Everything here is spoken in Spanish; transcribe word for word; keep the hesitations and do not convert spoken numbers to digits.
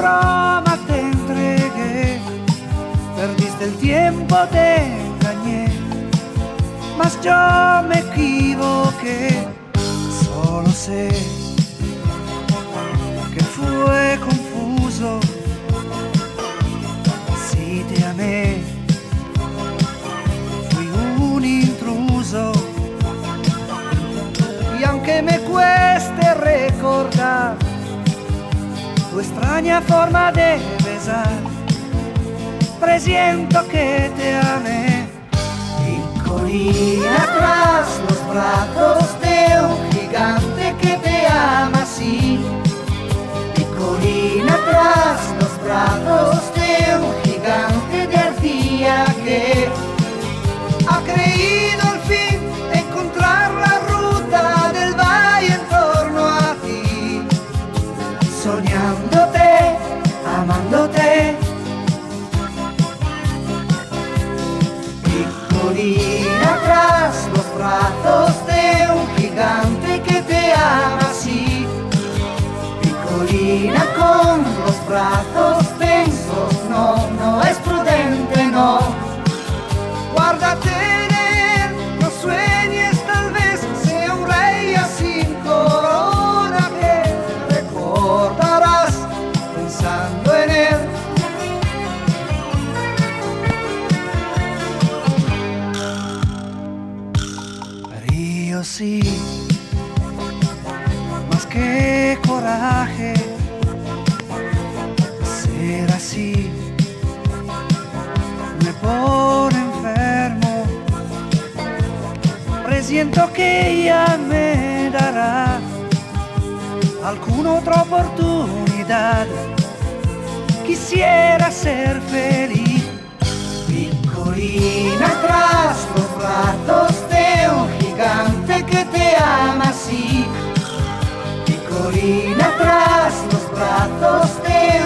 broma te entregué, perdiste el tiempo, te engañé, mas yo me equivoqué. Solo sé que fue confuso, si te amé fui un intruso, y aunque me cueste recordar tu extraña forma de besar, presiento que te amé. Piccolina tras los brazos de un gigante que te ama así, piccolina tras los brazos de un gigante de arcilla que ha creído al fin encontrar la ruta del valle en torno a ti, soñándote, amándote. Piccolina tras los brazos de un gigante que te ama así, piccolina con los brazos tensos, no, no es prudente, no. Guárdate en él, no sueñes, tal vez sea un rey sin corona que recordarás pensando en él. Río sí, más que coraje, ser así me pone enfermo. Presiento que ella me dará alguna otra oportunidad. Quisiera ser feliz. Piccolina tras los brazos de un gigante que te ama así, piccolina tras los brazos de